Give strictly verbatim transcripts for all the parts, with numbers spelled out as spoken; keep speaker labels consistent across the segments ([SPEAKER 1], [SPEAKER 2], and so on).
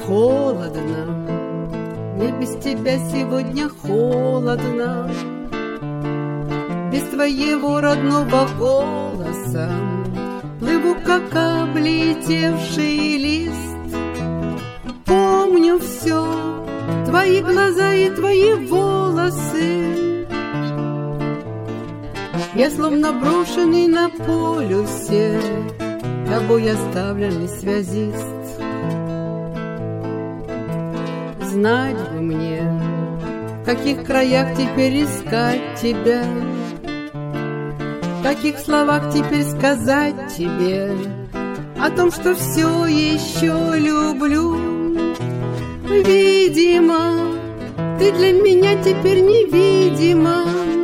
[SPEAKER 1] Холодно, мне без тебя сегодня холодно, без твоего родного голоса плыву, как облетевший лист. Помню все, твои глаза и твои волосы. Я словно брошенный на полюсе, тобой оставленный связист. Знать бы мне, в каких краях теперь искать тебя, в каких словах теперь сказать тебе о том, что все еще люблю. Видимо, ты для меня теперь невидима.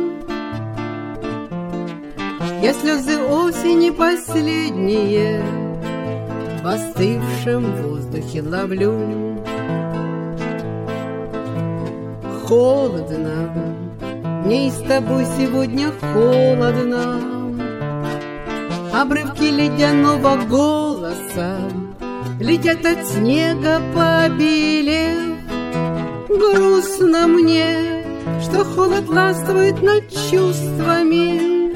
[SPEAKER 1] Я слезы осени последние в остывшем воздухе ловлю. Холодно, мне и с тобой сегодня холодно. Обрывки ледяного голоса летят от снега побелев. Грустно мне, что холод властвует над чувствами,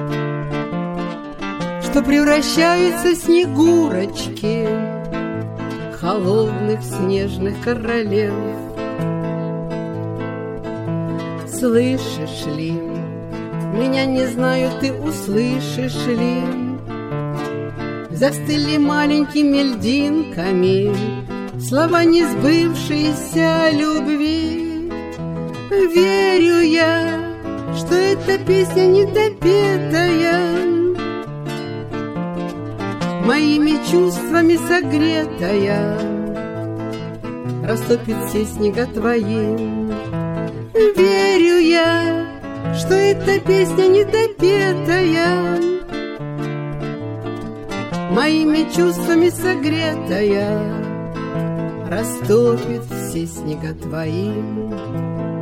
[SPEAKER 1] что превращаются снегурочки холодных снежных королев. Слышишь ли, меня не знаю, ты услышишь ли? Застыли маленькими льдинками слова несбывшейся любви. Верю я, что эта песня недопетая, моими чувствами согретая, растопит все снега твои. Верю я, что эта песня недопетая, моими чувствами согретая, растопит все снега твои.